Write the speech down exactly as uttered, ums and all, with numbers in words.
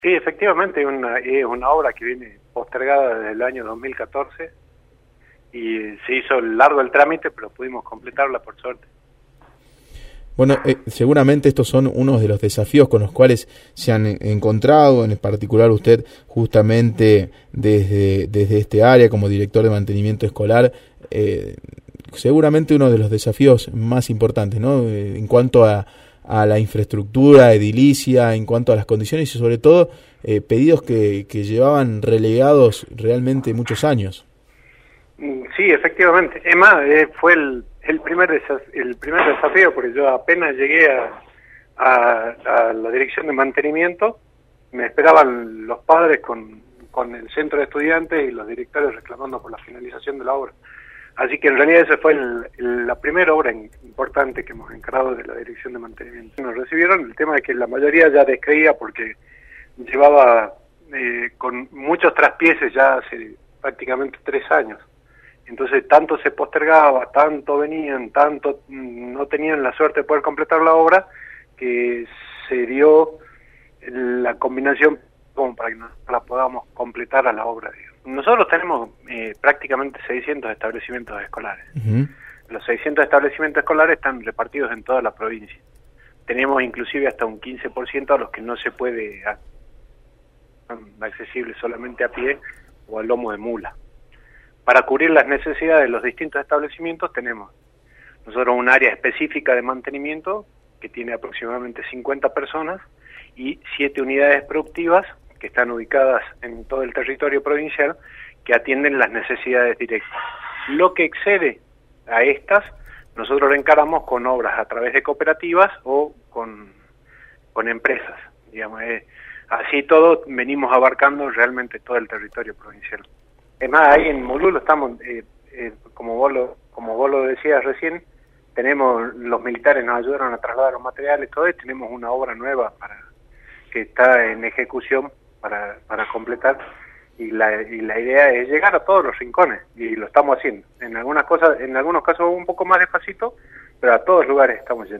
Sí, efectivamente, es una, es una obra que viene postergada desde el año dos mil catorce y se hizo largo el trámite, pero pudimos completarla por suerte. Bueno, eh, seguramente estos son unos de los desafíos con los cuales se han encontrado, en particular usted justamente desde, desde este área como director de mantenimiento escolar, eh, seguramente uno de los desafíos más importantes, ¿no? Eh, en cuanto a, a la infraestructura edilicia, en cuanto a las condiciones y sobre todo eh, pedidos que, que llevaban relegados realmente muchos años. Sí, efectivamente. Es más, eh, fue el, el, primer desaf el primer desafío, porque yo apenas llegué a, a, a la dirección de mantenimiento, me esperaban los padres con, con el centro de estudiantes y los directores reclamando por la finalización de la obra. Así que en realidad esa fue el, el, la primera obra importante que hemos encarado de la dirección de mantenimiento. Nos recibieron, el tema de que la mayoría ya descreía porque llevaba eh, con muchos traspieces ya hace prácticamente tres años. Entonces tanto se postergaba, tanto venían, tanto no tenían la suerte de poder completar la obra, que se dio la combinación como para que nos la podamos completar a la obra. Nosotros tenemos eh, prácticamente seiscientos establecimientos escolares. Uh-huh. Los seiscientos establecimientos escolares están repartidos en toda la provincia. Tenemos inclusive hasta un quince por ciento a los que no se puede, accesible solamente a pie o al lomo de mula. Para cubrir las necesidades de los distintos establecimientos tenemos nosotros un área específica de mantenimiento que tiene aproximadamente cincuenta personas y siete unidades productivas que están ubicadas en todo el territorio provincial que atienden las necesidades directas. Lo que excede a estas, nosotros lo encaramos con obras a través de cooperativas o con, con empresas. Digamos, eh, así todo venimos abarcando realmente todo el territorio provincial. Es más, ahí en Molulo estamos, eh, eh, como vos lo, como vos lo decías recién, tenemos, los militares nos ayudaron a trasladar los materiales, todo, y tenemos una obra nueva para que está en ejecución para, para completar, y la, y la idea es llegar a todos los rincones, y lo estamos haciendo. En algunas cosas, en algunos casos un poco más despacito, pero a todos lugares estamos yendo.